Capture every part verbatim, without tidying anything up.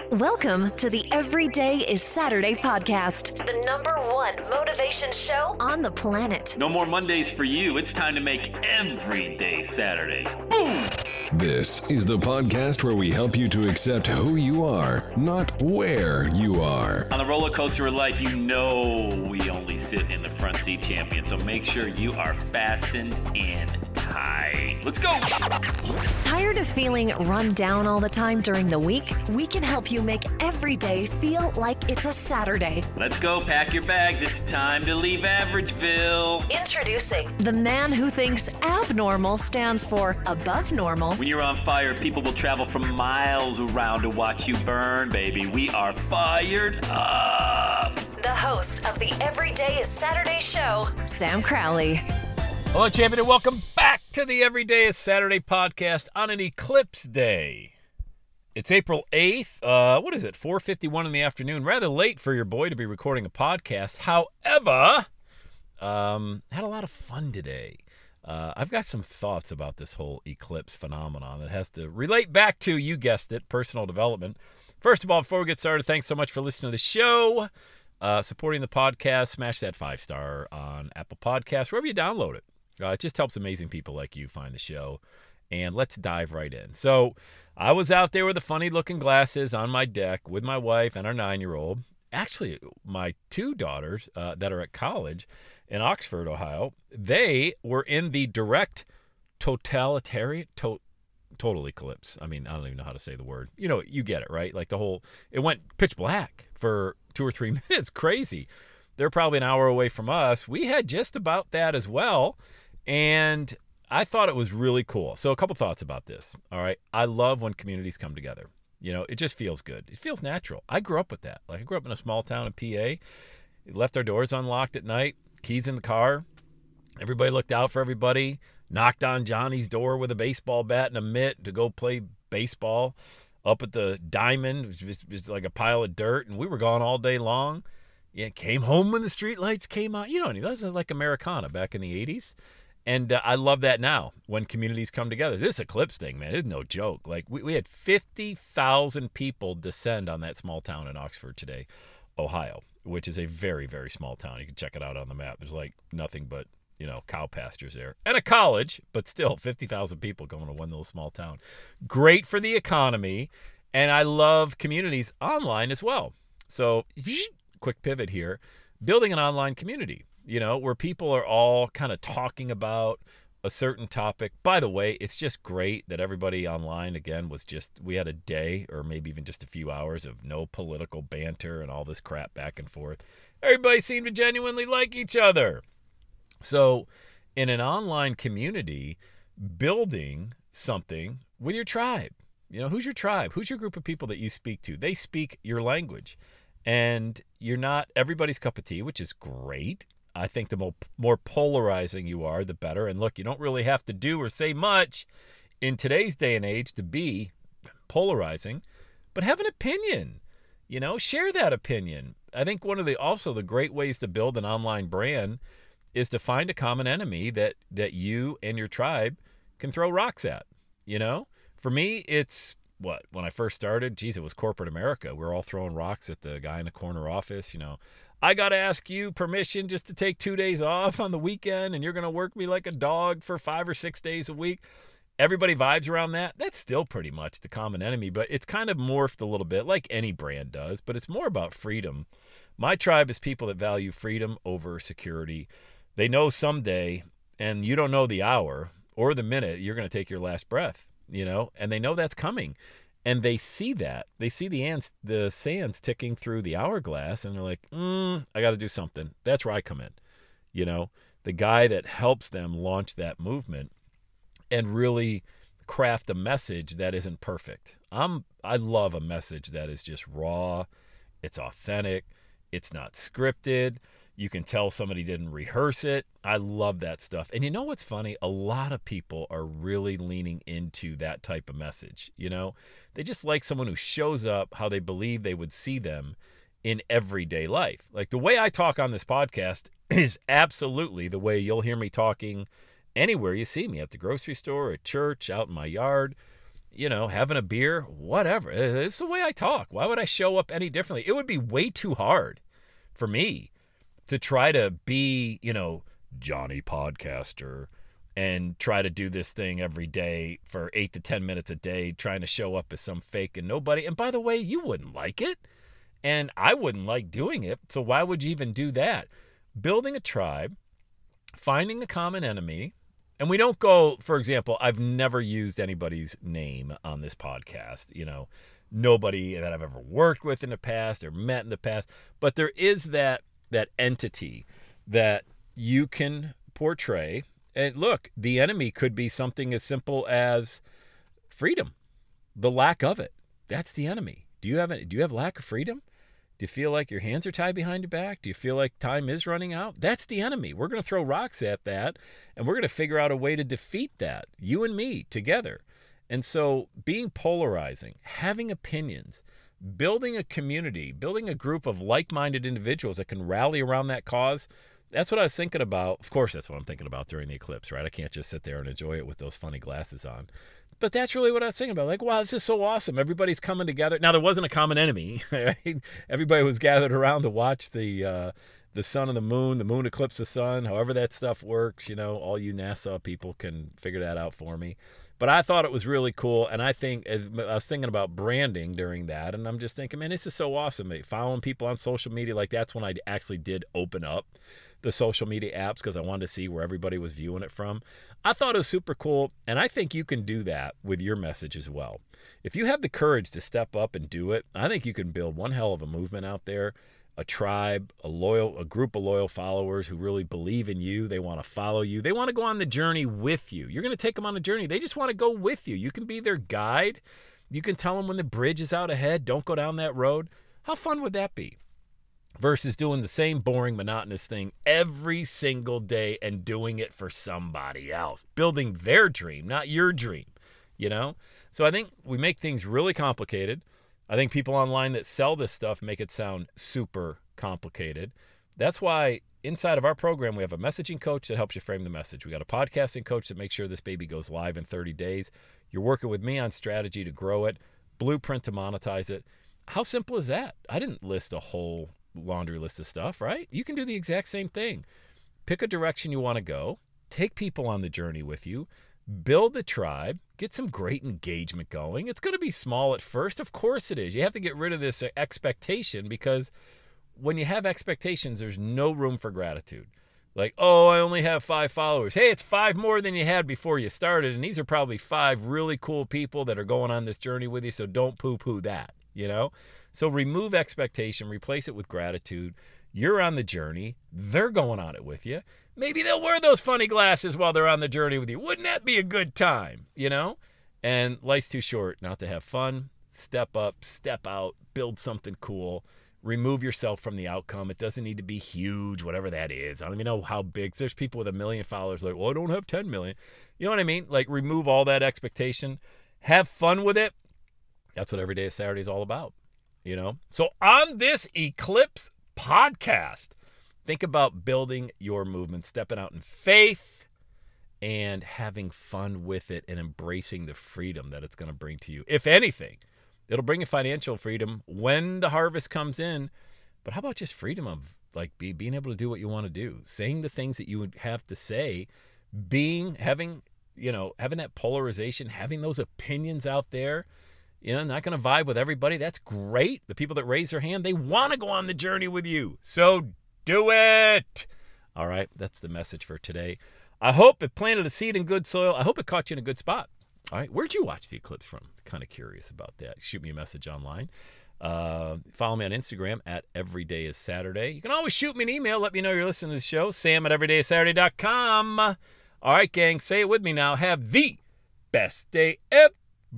Welcome to the Everyday is Saturday podcast, the number one motivation show on the planet. No more Mondays for you. It's time to make every day Saturday. Boom! This is the podcast where we help you to accept who you are, not where you are. On the roller coaster of life, you know we only sit in the front seat, champion. So make sure you are fastened in tight. Let's go! Tired of feeling run down all the time during the week? We can help you make every day feel like it's a Saturday. Let's go. Pack your bags. It's time to leave Averageville. Introducing the man who thinks abnormal stands for above normal. When you're on fire, people will travel from miles around to watch you burn, baby. We are fired up. The host of the Everyday is Saturday show, Sam Crowley. Hello, champion, and welcome back to the Everyday is Saturday podcast on an eclipse day. It's April eighth. Uh, what is it? four fifty-one in the afternoon. Rather late for your boy to be recording a podcast. However, um, had a lot of fun today. Uh, I've got some thoughts about this whole eclipse phenomenon that has to relate back to, you guessed it, personal development. First of all, before we get started, thanks so much for listening to the show, uh, supporting the podcast. Smash that five star on Apple Podcasts, wherever you download it. Uh, it just helps amazing people like you find the show. And let's dive right in. So I was out there with the funny-looking glasses on my deck with my wife and our nine-year-old. Actually, my two daughters uh, that are at college in Oxford, Ohio, they were in the direct totalitarian, to, total eclipse. I mean, I don't even know how to say the word. You know, you get it, right? Like the whole, it went pitch black for two or three minutes. Crazy. They're probably an hour away from us. We had just about that as well. And I thought it was really cool. So a couple thoughts about this. All right. I love when communities come together. You know, it just feels good. It feels natural. I grew up with that. Like I grew up in a small town in P A. We left our doors unlocked at night, keys in the car. Everybody looked out for everybody. Knocked on Johnny's door with a baseball bat and a mitt to go play baseball up at the diamond. It was just, it was like a pile of dirt, and we were gone all day long. Yeah, came home when the street lights came on. You know, that was like Americana back in the eighties. And uh, I love that now when communities come together. This eclipse thing, man, it's no joke. Like we, we had fifty thousand people descend on that small town in Oxford today, Ohio, which is a very, very small town. You can check it out on the map. There's like nothing but, you know, cow pastures there and a college, but still fifty thousand people going to one little small town. Great for the economy. And I love communities online as well. So quick pivot here, building an online community. You know, where people are all kind of talking about a certain topic. By the way, it's just great that everybody online, again, was just, we had a day or maybe even just a few hours of no political banter and all this crap back and forth. Everybody seemed to genuinely like each other. So in an online community, building something with your tribe. You know, who's your tribe? Who's your group of people that you speak to? They speak your language. And you're not everybody's cup of tea, which is great. I think the more, more polarizing you are, the better. And look, you don't really have to do or say much in today's day and age to be polarizing, but have an opinion, you know, share that opinion. I think one of the, also the great ways to build an online brand is to find a common enemy that, that you and your tribe can throw rocks at, you know. For me, it's what, when I first started, geez, it was corporate America. We we're all throwing rocks at the guy in the corner office, you know. I got to ask you permission just to take two days off on the weekend, and you're going to work me like a dog for five or six days a week. Everybody vibes around that. That's still pretty much the common enemy, but it's kind of morphed a little bit like any brand does, but it's more about freedom. My tribe is people that value freedom over security. They know someday, and you don't know the hour or the minute, you're going to take your last breath, you know, and they know that's coming. And they see that. They see the ants, the sands ticking through the hourglass, and they're like, mm, I got to do something. That's where I come in. You know, the guy that helps them launch that movement and really craft a message that isn't perfect. I'm, I love a message that is just raw. It's authentic. It's not scripted. You can tell somebody didn't rehearse it. I love that stuff. And you know what's funny? A lot of people are really leaning into that type of message. You know, they just like someone who shows up how they believe they would see them in everyday life. Like the way I talk on this podcast is absolutely the way you'll hear me talking anywhere you see me, at the grocery store, at church, out in my yard. you know, having a beer, whatever. It's the way I talk. Why would I show up any differently? It would be way too hard for me to try to be, you know, Johnny Podcaster and try to do this thing every day for eight to ten minutes a day, trying to show up as some fake and nobody. And by the way, you wouldn't like it. And I wouldn't like doing it. So why would you even do that? Building a tribe, finding a common enemy. And we don't go, for example, I've never used anybody's name on this podcast. You know, nobody that I've ever worked with in the past or met in the past. But there is that that entity that you can portray. And look, the enemy could be something as simple as freedom, the lack of it. That's the enemy. Do you have a, do you have lack of freedom? Do you feel like your hands are tied behind your back? Do you feel like time is running out? That's the enemy. We're going to throw rocks at that, and we're going to figure out a way to defeat that, you and me together. And so being polarizing, having opinions, building a community, building a group of like-minded individuals that can rally around that cause, that's what I was thinking about. Of course, that's what I'm thinking about during the eclipse, right? I can't just sit there and enjoy it with those funny glasses on. But that's really what I was thinking about. Like, wow, this is so awesome. Everybody's coming together. Now, there wasn't a common enemy. Right? Everybody was gathered around to watch the uh, the sun and the moon, the moon eclipse the sun, however that stuff works. You know, all you NASA people can figure that out for me. But I thought it was really cool, and I think I was thinking about branding during that, and I'm just thinking, man, this is so awesome. Following people on social media, like that's when I actually did open up the social media apps because I wanted to see where everybody was viewing it from. I thought it was super cool, and I think you can do that with your message as well. If you have the courage to step up and do it, I think you can build one hell of a movement out there, a tribe, a loyal, a group of loyal followers who really believe in you. They want to follow you. They want to go on the journey with you. You're going to take them on a journey. They just want to go with you. You can be their guide. You can tell them when the bridge is out ahead, don't go down that road. How fun would that be? Versus doing the same boring, monotonous thing every single day and doing it for somebody else. Building their dream, not your dream, you know? So I think we make things really complicated. I think people online that sell this stuff make it sound super complicated. That's why inside of our program, we have a messaging coach that helps you frame the message. We got a podcasting coach that makes sure this baby goes live in thirty days. You're working with me on strategy to grow it, blueprint to monetize it. How simple is that? I didn't list a whole laundry list of stuff, right? You can do the exact same thing. Pick a direction you want to go. Take people on the journey with you. Build the tribe. Get some great engagement going. It's going to be small at first. Of course it is. You have to get rid of this expectation because when you have expectations, there's no room for gratitude. Like, oh, I only have five followers. Hey, it's five more than you had before you started, and these are probably five really cool people that are going on this journey with you, so don't poo-poo that, you know? So remove expectation, replace it with gratitude. You're on the journey. They're going on it with you. Maybe they'll wear those funny glasses while they're on the journey with you. Wouldn't that be a good time, you know? And life's too short not to have fun. Step up, step out, build something cool. Remove yourself from the outcome. It doesn't need to be huge, whatever that is. I don't even know how big. There's people with a million followers like, well, I don't have ten million. You know what I mean? Like, remove all that expectation. Have fun with it. That's what Every Day is Saturday is all about. You know, so on this Eclipse podcast, think about building your movement, stepping out in faith, and having fun with it and embracing the freedom that it's going to bring to you. If anything, it'll bring you financial freedom when the harvest comes in. But how about just freedom of like be, being able to do what you want to do, saying the things that you would have to say, being having, you know, having that polarization, having those opinions out there. You know, not going to vibe with everybody. That's great. The people that raise their hand, they want to go on the journey with you. So do it. All right. That's the message for today. I hope it planted a seed in good soil. I hope it caught you in a good spot. All right. Where'd you watch the eclipse from? Kind of curious about that. Shoot me a message online. Uh, follow me on Instagram at Everyday is Saturday. You can always shoot me an email. Let me know you're listening to the show. Sam at everyday is saturday dot com. All right, gang. Say it with me now. Have the best day ever.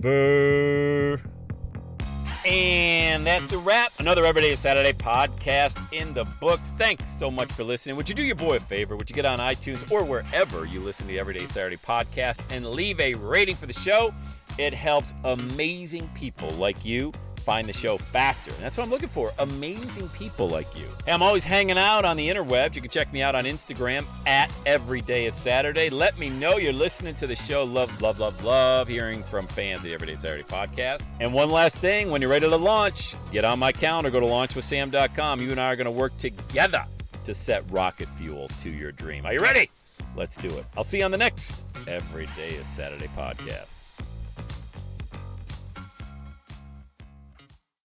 And that's a wrap. Another Everyday is Saturday podcast in the books. Thanks so much for listening. Would you do your boy a favor? Would you get on iTunes or wherever you listen to the Everyday Saturday podcast and leave a rating for the show? It helps amazing people like you find the show faster. And that's what I'm looking for, amazing people like you. Hey, I'm always hanging out on the interwebs. You can check me out on Instagram at Everyday is Saturday. Let me know you're listening to the show. Love, love, love, love hearing from fans of the Everyday Saturday podcast. And one last thing, when you're ready to launch, get on my calendar, go to launch with sam dot com. You and I are going to work together to set rocket fuel to your dream. Are you ready? Let's do it. I'll see you on the next Every Day is Saturday podcast.